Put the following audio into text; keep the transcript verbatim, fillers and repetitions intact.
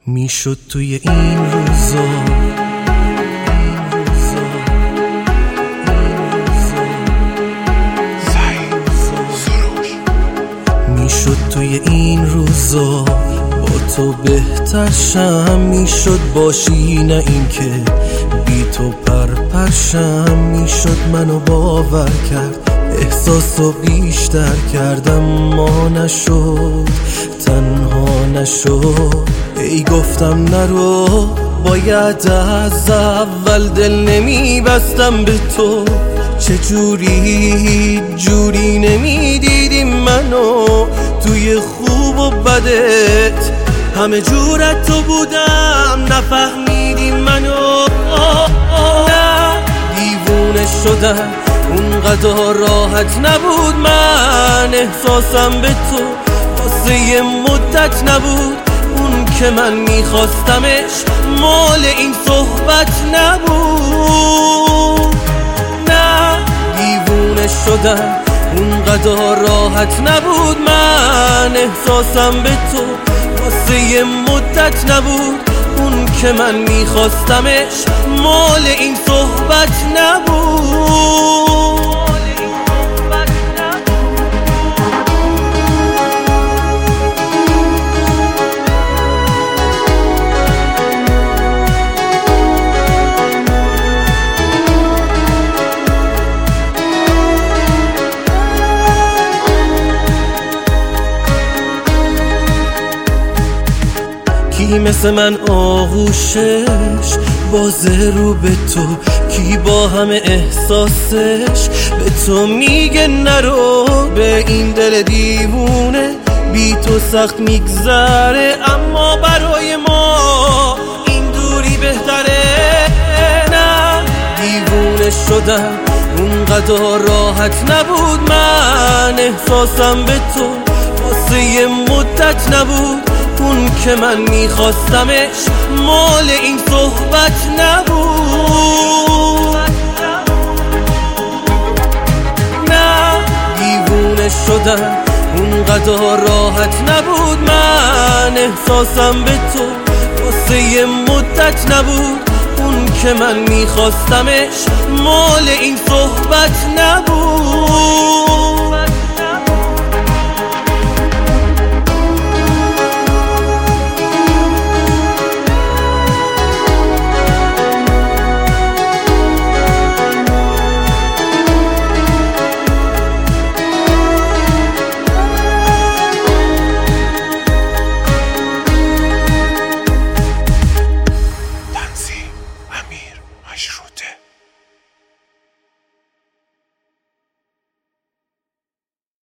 میشد توی این روزا میشد توی این روزا با تو بهتر شم، میشد باشی نه این که بی تو پرپرشم. میشد منو باور کرد، احساسو بیشتر کردم، ما نشد تنها نشد. ای گفتم نرو، باید از اول دل نمی بستم به تو. چجوری جوری نمی دیدی منو توی خوب و بدت، همه جورت تو بودم نفهمیدی منو. نه دیوونه شدم، اونقدر راحت نبود من احساسم به تو. واسه یه مدت نبود اون که من میخواستمش، مال این صحبت نبود. نه دیوونه شدم، اونقدر راحت نبود من احساسم به تو. واسه یه مدت نبود اون که من میخواستمش، مال این صحبت نبود. کی مثل من آغوشش بازه رو به تو، کی با همه احساسش به تو میگه نرو. به این دل دیوونه بی تو سخت میگذره، اما برای ما این دوری بهتره. نه دیوونه شدم، اونقدر راحت نبود من احساسم به تو. واسه یه مدت نبود اون که من میخواستمش، مال این صحبت نبود. نه دیوونه شدم، اونقدر راحت نبود من احساسم به تو. واسه یه مدت نبود اون که من میخواستمش، مال این صحبت نبود.